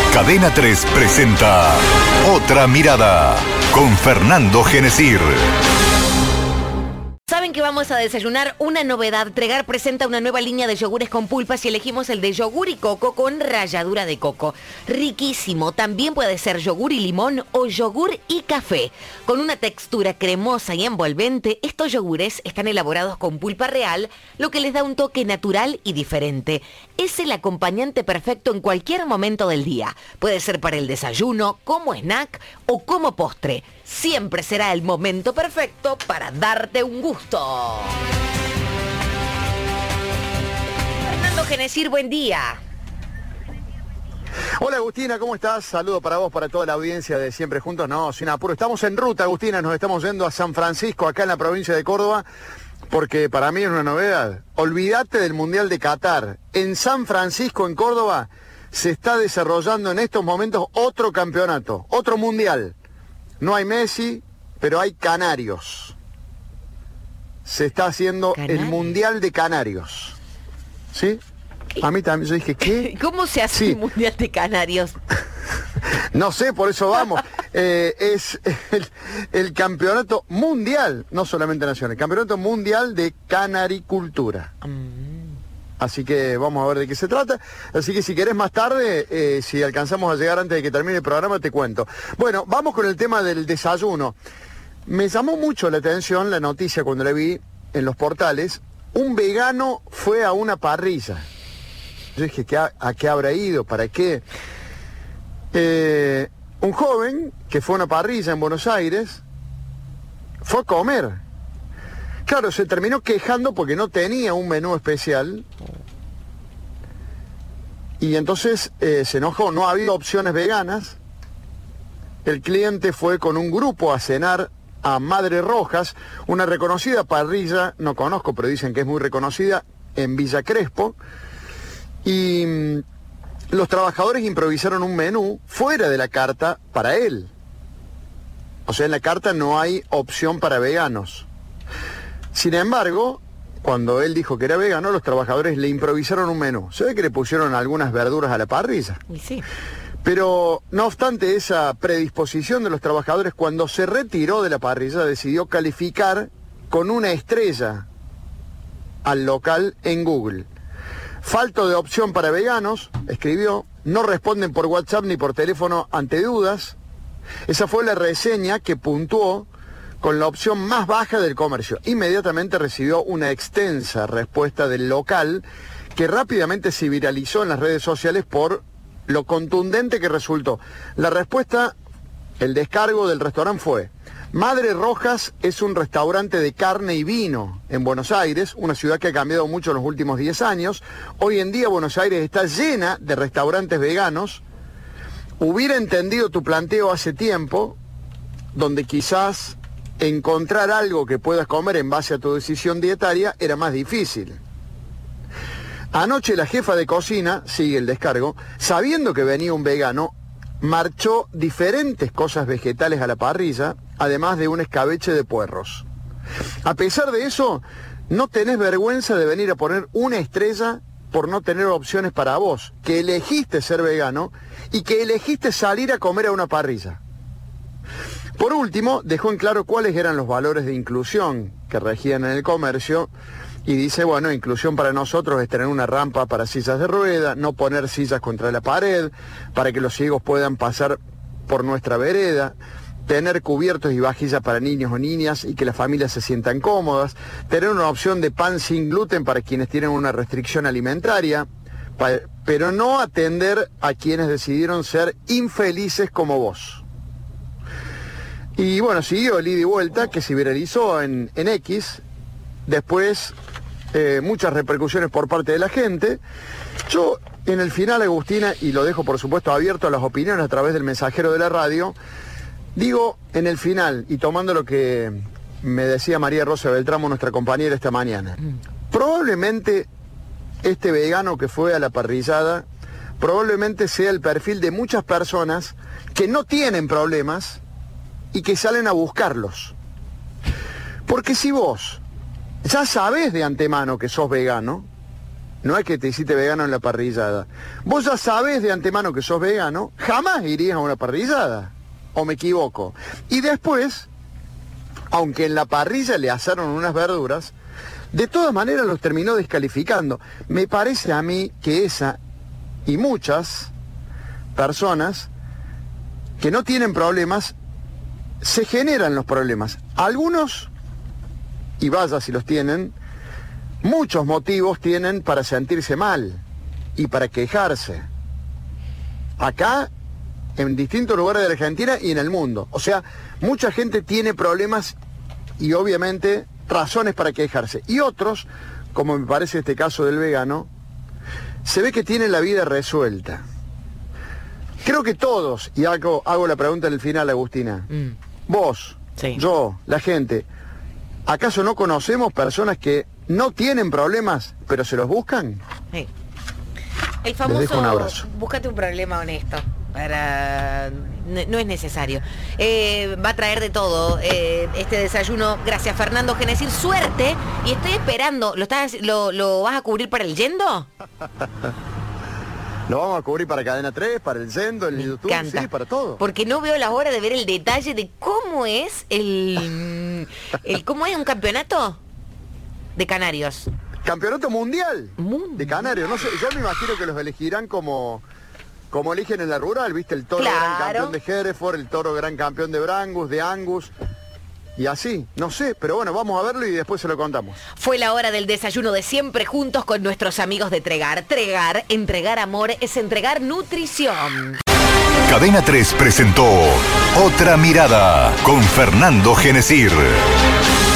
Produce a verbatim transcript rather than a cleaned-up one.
Cadena tres presenta Otra Mirada con Fernando Genesir. ¿Saben que vamos a desayunar? Una novedad. Tregar presenta una nueva línea de yogures con pulpas y elegimos el de yogur y coco con ralladura de coco. Riquísimo. También puede ser yogur y limón o yogur y café. Con una textura cremosa y envolvente, estos yogures están elaborados con pulpa real, lo que les da un toque natural y diferente. Es el acompañante perfecto en cualquier momento del día. Puede ser para el desayuno, como snack o como postre. Siempre será el momento perfecto para darte un gusto. Fernando Genesir, buen día. Hola Agustina, ¿cómo estás? Saludo para vos, para toda la audiencia de Siempre Juntos. No, sin apuro. Estamos en ruta, Agustina, nos estamos yendo a San Francisco, acá en la provincia de Córdoba, porque para mí es una novedad. Olvídate del Mundial de Qatar. En San Francisco, en Córdoba, se está desarrollando en estos momentos otro campeonato, otro mundial. No hay Messi, pero hay canarios. Se está haciendo ¿Canarios? El Mundial de Canarios. ¿Sí? ¿Qué? A mí también, yo dije, ¿qué? ¿Cómo se hace sí. el Mundial de Canarios? No sé, por eso vamos. Eh, es el, el campeonato mundial, no solamente nacional, el campeonato mundial de canaricultura. Mm. Así que vamos a ver de qué se trata. Así que si querés más tarde, eh, si alcanzamos a llegar antes de que termine el programa, te cuento. Bueno, vamos con el tema del desayuno. Me llamó mucho la atención la noticia cuando la vi en los portales. Un vegano fue a una parrilla. Yo dije, ¿qué ha, ¿a qué habrá ido? ¿Para qué? Eh, un joven que fue a una parrilla en Buenos Aires fue a comer. Claro, se terminó quejando porque no tenía un menú especial. Y entonces eh, se enojó, no había opciones veganas. El cliente fue con un grupo a cenar a Madre Rojas, una reconocida parrilla, no conozco, pero dicen que es muy reconocida, en Villa Crespo. Y mmm, los trabajadores improvisaron un menú fuera de la carta para él. O sea, en la carta no hay opción para veganos. Sin embargo, cuando él dijo que era vegano, los trabajadores le improvisaron un menú. Se ve que le pusieron algunas verduras a la parrilla. Y sí. Pero, no obstante esa predisposición de los trabajadores, cuando se retiró de la parrilla, decidió calificar con una estrella al local en Google. Falto de opción para veganos, escribió, no responden por WhatsApp ni por teléfono ante dudas. Esa fue la reseña que puntuó con la opción más baja del comercio. Inmediatamente recibió una extensa respuesta del local que rápidamente se viralizó en las redes sociales por lo contundente que resultó. La respuesta, el descargo del restaurante fue: Madre Rojas es un restaurante de carne y vino en Buenos Aires, una ciudad que ha cambiado mucho en los últimos diez años. Hoy en día Buenos Aires está llena de restaurantes veganos. Hubiera entendido tu planteo hace tiempo, donde quizás encontrar algo que puedas comer en base a tu decisión dietaria era más difícil. Anoche la jefa de cocina, sigue el descargo, sabiendo que venía un vegano, marchó diferentes cosas vegetales a la parrilla, además de un escabeche de puerros. A pesar de eso, no tenés vergüenza de venir a poner una estrella por no tener opciones para vos, que elegiste ser vegano y que elegiste salir a comer a una parrilla. Por último, dejó en claro cuáles eran los valores de inclusión que regían en el comercio y dice, bueno, inclusión para nosotros es tener una rampa para sillas de rueda, no poner sillas contra la pared, para que los ciegos puedan pasar por nuestra vereda, tener cubiertos y vajillas para niños o niñas y que las familias se sientan cómodas, tener una opción de pan sin gluten para quienes tienen una restricción alimentaria, pero no atender a quienes decidieron ser infelices como vos. Y bueno, siguió el ida y vuelta que se viralizó en, en X, después eh, muchas repercusiones por parte de la gente. Yo en el final, Agustina, y lo dejo por supuesto abierto a las opiniones a través del mensajero de la radio, digo en el final, y tomando lo que me decía María Rosa Beltramo, nuestra compañera esta mañana, probablemente este vegano que fue a la parrillada, probablemente sea el perfil de muchas personas que no tienen problemas y que salen a buscarlos. Porque si vos ya sabés de antemano que sos vegano, no es que te hiciste vegano en la parrillada. Vos ya sabés de antemano que sos vegano, jamás irías a una parrillada. ¿O me equivoco? Y después, aunque en la parrilla le asaron unas verduras, de todas maneras los terminó descalificando. Me parece a mí que esa y muchas personas que no tienen problemas, se generan los problemas. Algunos, y vaya si los tienen, muchos motivos tienen para sentirse mal y para quejarse. Acá, en distintos lugares de la Argentina y en el mundo. O sea, mucha gente tiene problemas y obviamente razones para quejarse. Y otros, como me parece este caso del vegano, se ve que tienen la vida resuelta. Creo que todos, y hago, hago la pregunta en el final, Agustina, mm. vos, sí. yo, la gente, ¿acaso no conocemos personas que no tienen problemas, pero se los buscan? Sí. El famoso, les dejo un abrazo. Búscate un problema honesto. Para... No, no es necesario. Eh, va a traer de todo eh, este desayuno. Gracias, Fernando Genesir. Suerte. Y estoy esperando. ¿Lo, estás, lo, lo vas a cubrir para el Yendo? Lo vamos a cubrir para Cadena tres, para el Yendo, el Me YouTube, encanta. Sí, para todo. Porque no veo la hora de ver el detalle de cómo es el... el ¿Cómo es un campeonato de canarios? Campeonato mundial Mundial. de canarios. No sé, yo me imagino que los elegirán como... Como eligen en la rural, ¿viste? El toro claro. gran campeón de Hereford, el toro gran campeón de Brangus, de Angus, y así, no sé, pero bueno, vamos a verlo y después se lo contamos. Fue la hora del desayuno de siempre juntos con nuestros amigos de Tregar. Tregar, entregar amor es entregar nutrición. Cadena tres presentó Otra Mirada con Fernando Genesir.